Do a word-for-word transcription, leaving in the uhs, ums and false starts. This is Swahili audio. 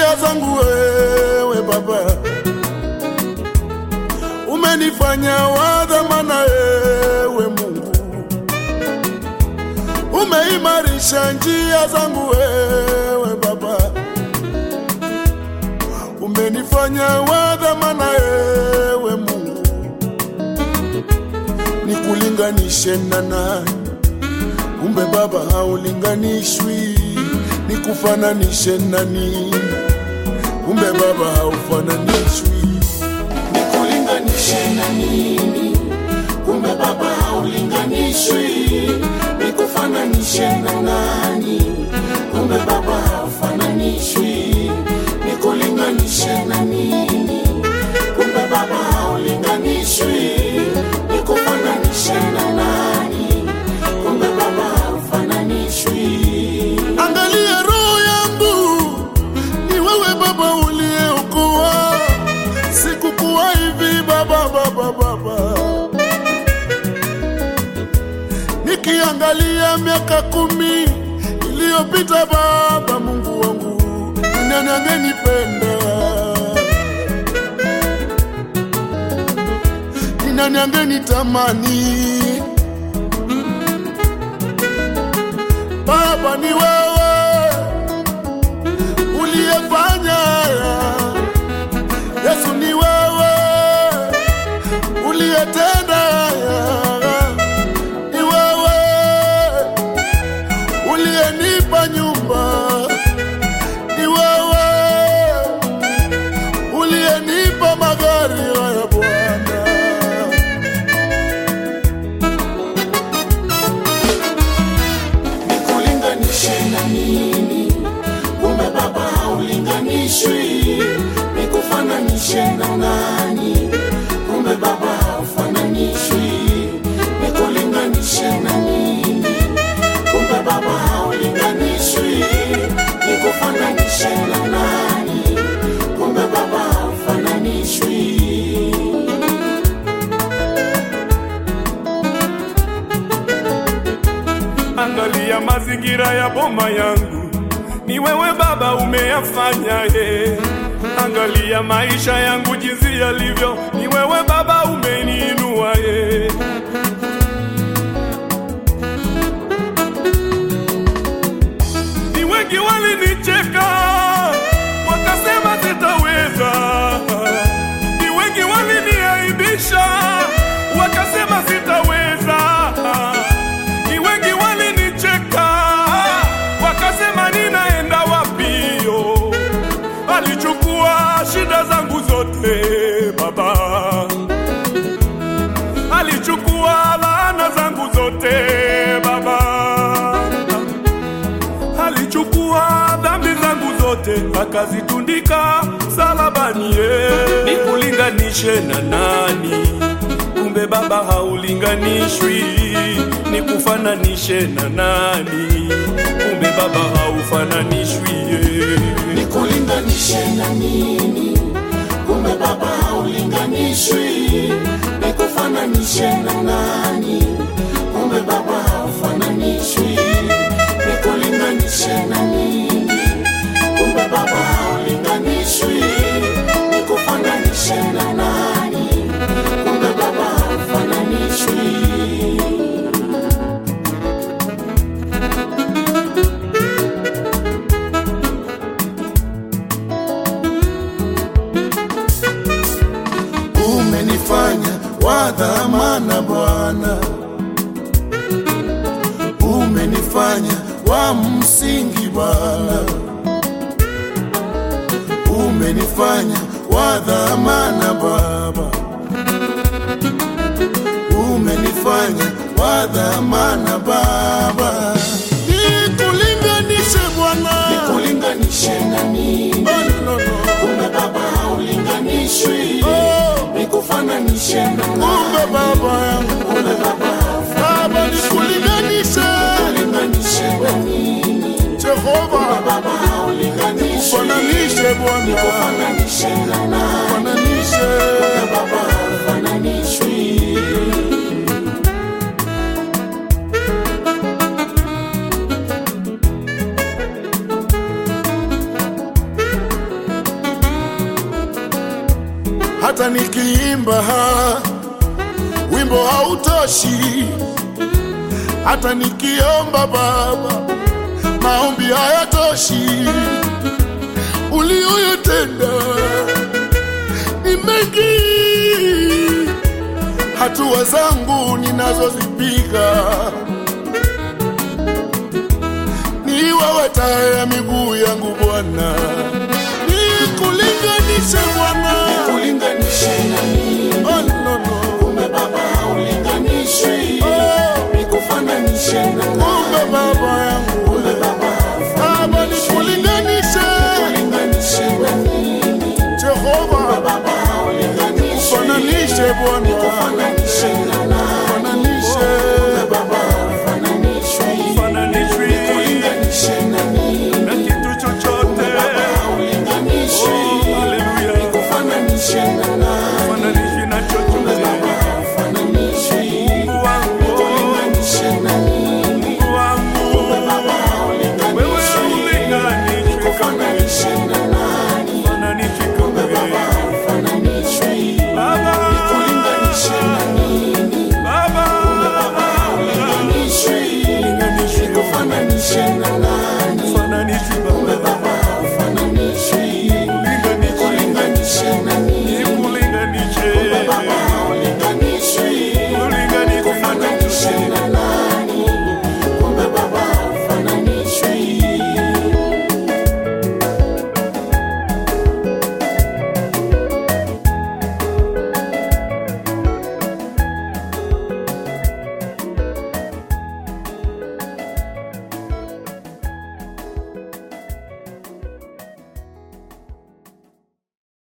njia zangu wewe Baba, umenifanya wa dhamana wewe Mungu, umeimarisha njia zangu wewe Baba, umenifanya wa dhamana wewe Mungu, nikulinganishe na nani? Kumbe Baba haulinganishwi, nikufananishe na nini? Kumbe Baba haufananishwi, nikulinganishe na nini? Kumbe Baba haulinganishwi, nikufananishe na nani? Kumbe Baba haufananishwi, nikulinganishe na nini? Kumbe Baba haulinganishwi, nikufananishe na nani? Kumbe Baba haufananishwi. Angalia roho yangu, ni wewe Baba uliyeokoa, sikukuwa hivi Baba Baba Baba. Nikiangalia miaka kumi iliyopita Baba Mungu wangu, nani angenipenda? Nani angenitamani? Baba ni wewe uliyefanya haya, Yesu ni wewe uliyetenda haya, ni wewe uliyenipa nyumba, ni wewe uliyenipa magari haya Bwana. Kumbe Baba haulinganishwi, nikufananishe na nani? Kumbe Baba haufananishwi, nikulinganishe na nini? Kumbe Baba haulinganishwi, nikufananishe na nani? Kumbe Baba haufananishwi. Angalia mazingira ya boma yangu, ni wewe Baba umeyafanya ye. Angalia maisha yangu jinsi yalivyo, ni wewe Baba umeniinua ye. Ni wengi walinicheka wakasema sitaweza, ni wengi waliniaibisha wakasema sitaweza, ni wengi walinicheka wakasema ninaenda wapio. Alichukua shida zangu zote Baba, alichukua laana zangu zote Baba, alichukua dhambi zangu zote akazitundika msalabani. Nikulinganishe na nani? Kumbe Baba haulinganishwi, nikufananishe na nani? Kumbe Baba haufananishwi. Nikulinganishe na nini? Kumbe Baba haulinganishwi, nikufananishe na nani? Kumbe Baba haufananishwi, nikulinganishe na nini? Kumbe Baba haulinganishwi, nikufananishe na nani? Kumbe Baba haufananishwi. Umenifanya wa dhamana Bwana, umenifanya wa msingi Bwana, umenifanya wa dhamana Baba, umenifanya wa dhamana Baba. Nikulinganishe Bwana, nikulinganishe na nini? Oh, no, no. Kumbe Baba haulinganishwi, Oh, nikufananishe na nani? kumbe Baba yangu, Kumbe Baba Baba nikulinganishe, nikulinganishe na nini? Jehova Baba haulinganishwi, fananishe Bwana, nikufananishe na nani? fananishe Kumbe Baba haufananishwi. hata nikiimba wimbo hautoshi, hata nikiomba Baba maombi hayatoshi. Ulioyotenda ni mengi, hatua zangu ninazozipiga ni wewe taa ya miguu yangu Bwana. Nikulinganishe Bwana, Ulinganishe na nini? oh no no, Kumbe Baba haulinganishwi. oh Nikufananishe na nani? kumbe Baba yangu, Kumbe Baba Baba nikulinganishe, ulinganishe na nini? Jehova Baba haulinganishwi. fananishe Bwana, Nikufananishe